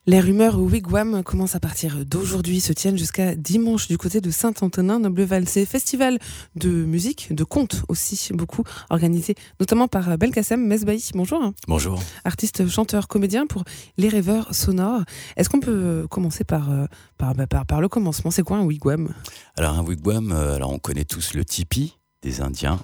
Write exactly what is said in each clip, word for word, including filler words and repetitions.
Les rumeurs Wigwam commencent à partir d'aujourd'hui, se tiennent jusqu'à dimanche du côté de Saint-Antonin-Noble-Val. C'est festival de musique, de contes aussi, beaucoup, organisé notamment par Belkacem Mesbahi. Bonjour. Bonjour. Artiste, chanteur, comédien pour Les Rêveurs Sonores. Est-ce qu'on peut commencer par, par, par, par le commencement? C'est quoi un Wigwam? Alors un Wigwam, euh, alors on connaît tous le tipi des Indiens.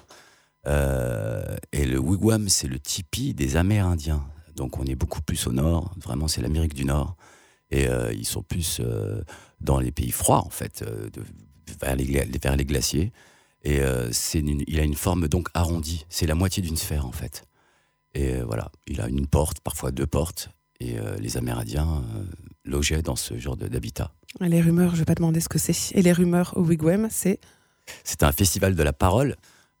Euh, et le Wigwam, c'est le tipi des Amérindiens. Donc on est beaucoup plus au nord, vraiment c'est l'Amérique du Nord. Et euh, ils sont plus euh, dans les pays froids, en fait, euh, de, vers, les, vers les glaciers. Et euh, c'est une, il a une forme donc arrondie, c'est la moitié d'une sphère, en fait. Et euh, voilà, il a une porte, parfois deux portes. Et euh, les Amérindiens euh, logeaient dans ce genre de, d'habitat. Les rumeurs, je ne vais pas demander ce que c'est. Et les rumeurs au Wigwam, c'est C'est un festival de la parole.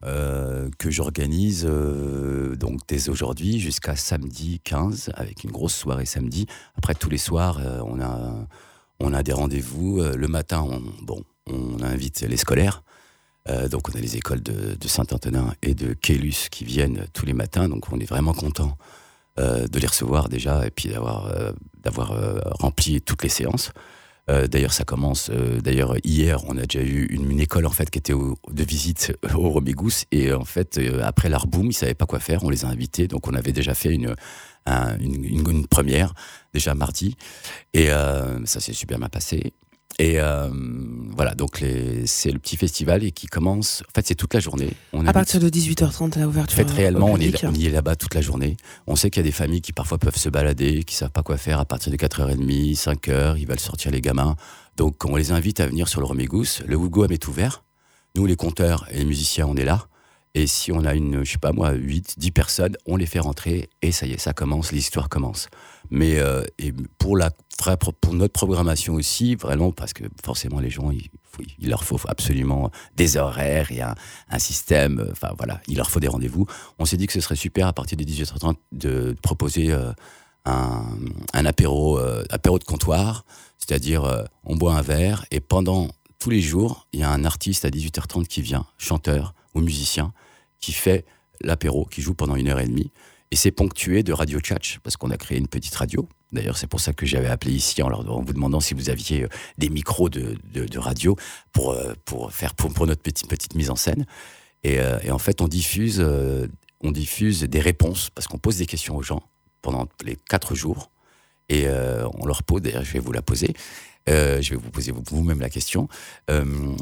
Euh, que j'organise euh, donc dès aujourd'hui jusqu'à samedi quinze, avec une grosse soirée samedi. Après, tous les soirs, euh, on, a, on a des rendez-vous. Euh, le matin, on, bon, on invite les scolaires. Euh, donc, on a les écoles de, de Saint-Antonin et de Quélus qui viennent tous les matins. Donc, on est vraiment content euh, de les recevoir déjà et puis d'avoir, euh, d'avoir euh, rempli toutes les séances. Euh, d'ailleurs, ça commence. Euh, d'ailleurs, hier, on a déjà eu une, une école en fait qui était au, de visite au Romégous et en fait, euh, après l'Arboum, ils savaient pas quoi faire. On les a invités, donc on avait déjà fait une un, une, une, une première déjà mardi et euh, ça s'est super bien passé. Et euh, voilà, donc les, c'est le petit festival et qui commence. En fait, c'est toute la journée. On à invite, partir de dix-huit heures trente à l'ouverture. En fait, réellement, on, est, est, on y est là-bas toute la journée. On sait qu'il y a des familles qui parfois peuvent se balader, qui savent pas quoi faire à partir de quatre heures trente, cinq heures. Ils veulent sortir les gamins. Donc, on les invite à venir sur le Romégous. Le Wigwam est ouvert. Nous, les conteurs et les musiciens, on est là. Et si on a une, je sais pas moi, huit, dix personnes, on les fait rentrer et ça y est, ça commence, l'histoire commence. Mais euh, et pour, la, pour notre programmation aussi, vraiment, parce que forcément les gens, il, faut, il leur faut absolument des horaires et un, un système, enfin voilà, il leur faut des rendez-vous. On s'est dit que ce serait super à partir de dix-huit heures trente de proposer euh, un, un apéro, euh, apéro de comptoir, c'est-à-dire euh, on boit un verre et pendant tous les jours, il y a un artiste à dix-huit heures trente qui vient, chanteur ou musicien, qui fait l'apéro, qui joue pendant une heure et demie. Et c'est ponctué de radio tchatch, parce qu'on a créé une petite radio. D'ailleurs, c'est pour ça que j'avais appelé ici, en, leur, en vous demandant si vous aviez des micros de, de, de radio pour, pour, faire, pour, pour notre petite, petite mise en scène. Et, et en fait, on diffuse, on diffuse des réponses, parce qu'on pose des questions aux gens pendant les quatre jours. Et euh, on leur pose, d'ailleurs, je vais vous la poser. Euh, je vais vous poser vous-même la question. Euh,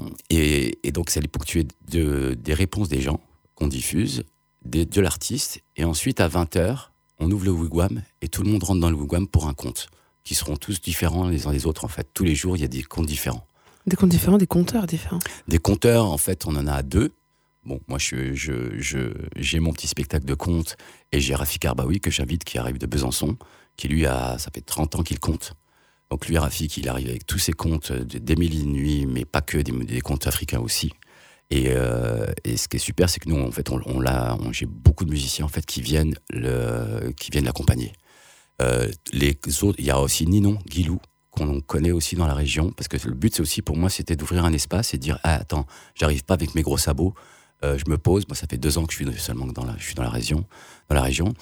et, et donc, ça est ponctué de, des réponses des gens qu'on diffuse, de, de l'artiste, et ensuite à vingt heures, on ouvre le Wigwam, et tout le monde rentre dans le Wigwam pour un conte, qui seront tous différents les uns des autres, en fait. Tous les jours, il y a des contes différents. Des contes différents, des conteurs différents? Des conteurs, en fait, on en a deux. Bon, moi, je, je, je, j'ai mon petit spectacle de contes, et j'ai Rafik Arbaoui, que j'invite, qui arrive de Besançon, qui lui, a, ça fait trente ans qu'il compte. Donc lui, Rafik, il arrive avec tous ses contes des mille et une nuits, mais pas que, des, des contes africains aussi. Et, euh, et ce qui est super, c'est que nous, en fait, on, on l'a, on, j'ai beaucoup de musiciens en fait qui viennent le, qui viennent l'accompagner. Euh, les autres, il y a aussi Ninon Guilou qu'on connaît aussi dans la région, parce que le but, c'est aussi pour moi, c'était d'ouvrir un espace et de dire, ah, attends, j'arrive pas avec mes gros sabots, euh, je me pose. Moi, ça fait deux ans que je suis seulement dans la, je suis dans la région, dans la région.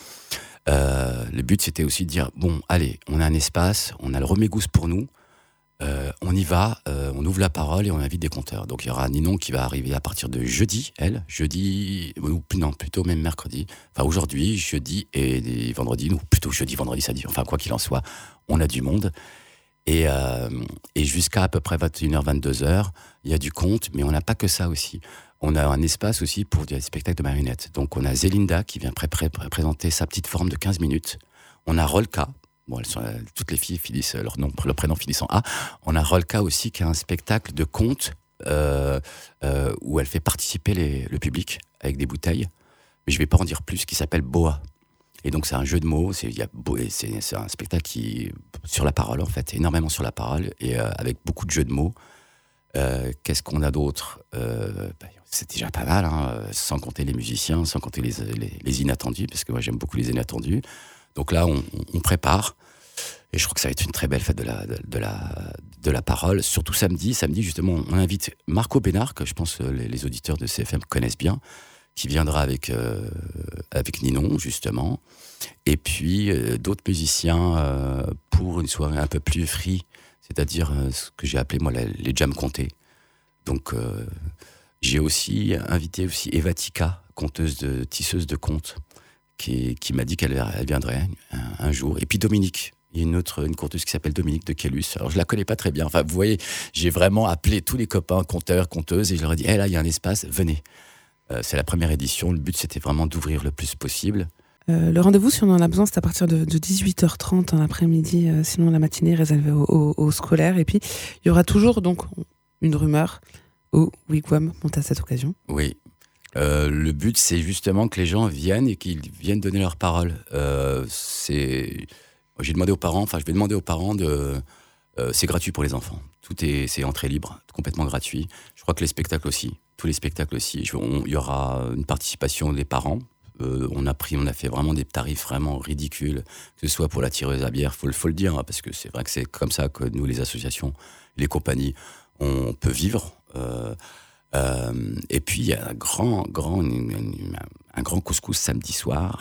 Euh, le but, c'était aussi de dire, bon, allez, on a un espace, on a le Romégous pour nous. Euh, on y va, euh, on ouvre la parole et on invite des conteurs. Donc il y aura Ninon qui va arriver à partir de jeudi, elle, jeudi, ou non, plutôt même mercredi, enfin aujourd'hui, jeudi et, et vendredi, ou plutôt jeudi, vendredi, ça dit, enfin quoi qu'il en soit, on a du monde. Et, euh, et jusqu'à à peu près vingt et une heures, vingt-deux heures, il y a du conte, mais on n'a pas que ça aussi. On a un espace aussi pour des spectacles de marionnettes. Donc on a Zélinda qui vient pré- pré- pré- présenter sa petite forme de quinze minutes. On a Rolka. Bon, elles sont, toutes les filles finissent, leur, nom, leur prénom finissent en A. On a Rolka aussi qui a un spectacle de contes euh, euh, où elle fait participer les, le public avec des bouteilles. Mais je ne vais pas en dire plus, qui s'appelle Boa. Et donc c'est un jeu de mots, c'est, y a, c'est, c'est un spectacle qui sur la parole en fait, énormément sur la parole et euh, avec beaucoup de jeux de mots. Euh, qu'est-ce qu'on a d'autre euh, bah, c'est déjà pas mal, hein, sans compter les musiciens, sans compter les, les, les inattendus, parce que moi j'aime beaucoup les inattendus. Donc là, on, on prépare, et je crois que ça va être une très belle fête de la, de, de la, de la parole, surtout samedi. Samedi, justement, on invite Marco Bénard, que je pense les, les auditeurs de C F M connaissent bien, qui viendra avec, euh, avec Ninon, justement. Et puis, euh, d'autres musiciens euh, pour une soirée un peu plus free, c'est-à-dire euh, ce que j'ai appelé, moi, la, les jam comtés. Donc, euh, j'ai aussi invité aussi Evatica, conteuse de, tisseuse de contes, qui, qui m'a dit qu'elle elle viendrait un, un jour. Et puis Dominique. Il y a une autre, une conteuse qui s'appelle Dominique de Kellus. Alors, je la connais pas très bien. Enfin, vous voyez, j'ai vraiment appelé tous les copains, conteurs, conteuses, et je leur ai dit, hé, hey, là, il y a un espace, venez. Euh, c'est la première édition. Le but, c'était vraiment d'ouvrir le plus possible. Euh, le rendez-vous, si on en a besoin, c'est à partir de, de dix-huit heures trente en après-midi. Euh, sinon, la matinée est réservée aux, aux, aux scolaires. Et puis, il y aura toujours donc une rumeur au Wigwam monte à cette occasion. Oui. Euh, le but, c'est justement que les gens viennent et qu'ils viennent donner leur parole. Euh, c'est... J'ai demandé aux parents, enfin je vais demander aux parents de... Euh, c'est gratuit pour les enfants. Tout est, c'est entrée libre, complètement gratuit. Je crois que les spectacles aussi, tous les spectacles aussi. Je, on, il y aura une participation des parents. Euh, on a pris, on a fait vraiment des tarifs vraiment ridicules, que ce soit pour la tireuse à bière, faut, faut le dire, hein, parce que c'est vrai que c'est comme ça que nous, les associations, les compagnies, on peut vivre. Euh, euh, et puis il y a un grand, grand, un grand couscous samedi soir.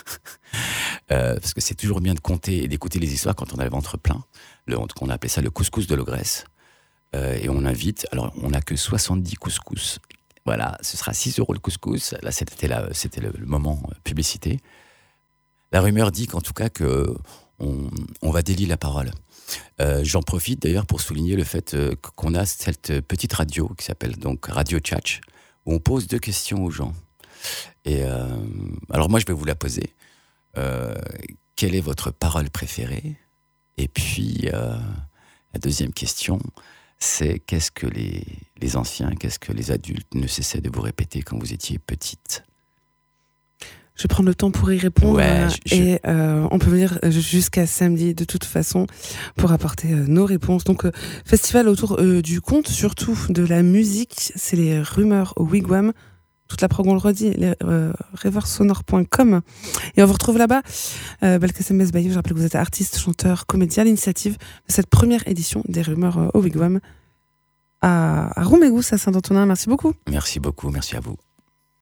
Euh, parce que c'est toujours bien de compter et d'écouter les histoires quand on a le ventre plein. Le, on a appelé ça le couscous de l'ogresse. Euh, et on invite, alors on n'a que soixante-dix couscous. Voilà, ce sera six euros le couscous. Là, c'était, la, c'était le, le moment publicité. La rumeur dit qu'en tout cas, que on, on va délier la parole. Euh, j'en profite d'ailleurs pour souligner le fait euh, qu'on a cette petite radio qui s'appelle donc Radio Tchatch, où on pose deux questions aux gens. Et euh, alors moi, je vais vous la poser. Euh, quelle est votre parole préférée? Et puis, euh, la deuxième question, c'est qu'est-ce que les, les anciens, qu'est-ce que les adultes ne cessaient de vous répéter quand vous étiez petite? Je vais prendre le temps pour y répondre. Ouais, je, et euh, on peut venir jusqu'à samedi de toute façon pour apporter euh, nos réponses. Donc, euh, festival autour euh, du conte, surtout de la musique. C'est les rumeurs au Wigwam. Toute la prog, on le redit, les, euh, reversonore point com. Et on vous retrouve là-bas. Euh, Belkacem Mesbahi, je rappelle que vous êtes artiste, chanteur, comédien, l'initiative de cette première édition des rumeurs euh, au Wigwam à, à Roumégous, à Saint-Antonin. Merci beaucoup. Merci beaucoup, merci à vous.